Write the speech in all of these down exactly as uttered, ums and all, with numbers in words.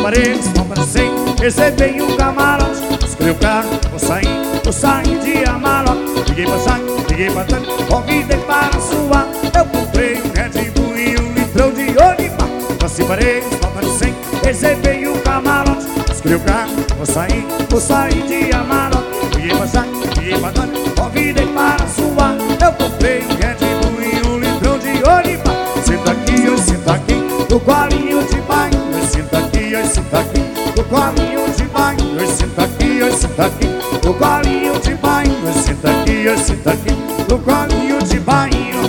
separei, não apareci. Recebi um camarote, escolhi o carro, vou sair, vou sair de Amarok. Liguei pra Jack, liguei pra Tânia, convidei para suar. Eu comprei um Red Bull e um litrão de Olipá. Não separei, não apareci. Recebi um camarote, escolhi o carro, vou sair, vou sair de Amarok. Liguei pra Jack, liguei pra Tânia, convidei para suar. Eu comprei um Red Bull e um litrão de Olipá. Senta aqui, eu senta aqui, no colinho de banho. Eu senta aqui, eu senta aqui, no colinho de banho. Eu senta aqui, eu senta aqui, no colinho de banho. Eu senta aqui, eu senta aqui, no colinho de banho.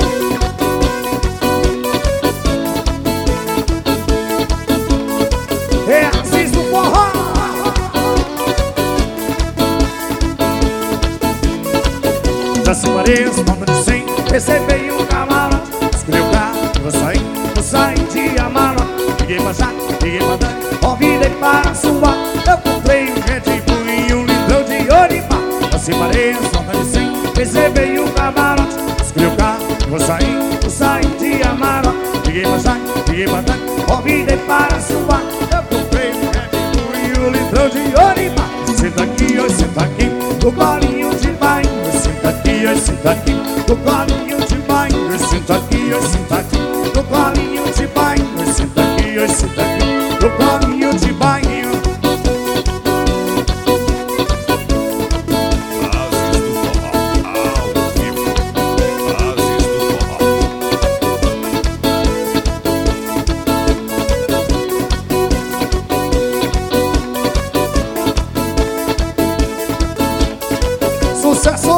É Assis do forró. Já separei os nomes sem receber um camarote. Escolhi o carro, vou sair, vou sair de Amarok. Liguei pra Jack, liguei pra Dani, convidei para suar. Eu comprei um Red Bull e um litrão de Olipá. Já separei os nomes sem receber um camarote. Escolhi o carro, vou sair, vou sair de Amarok. Liguei pra Jack, liguei pra Dani, convidei para suar. Eu comprei um Red Bull e um litrão de Olipá. Senta aqui, eu senta aqui, no colinho de banho. Eu senta aqui, eu senta aqui, no colinho de banho. Eu senta aqui, eu senta aqui, no colinho de banho. Eu senta aqui, eu senta aqui, no colinho de banho. Assis do forró, ao vivo. Assis do forró. Sucesso!